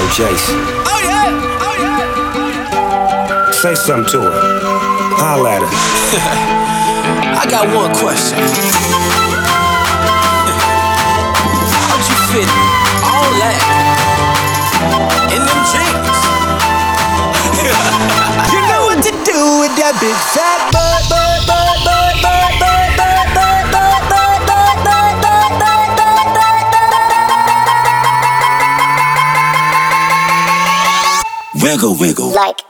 Jace. Oh yeah, oh yeah, oh yeah. Say something to her. Holla at her. I got one question. How'd you fit all that in them jeans? You know what to do with that big fat butt, butt, butt, butt, butt, butt, butt, butt, butt, butt, butt, butt, butt, butt, butt, butt. Wiggle, wiggle. Like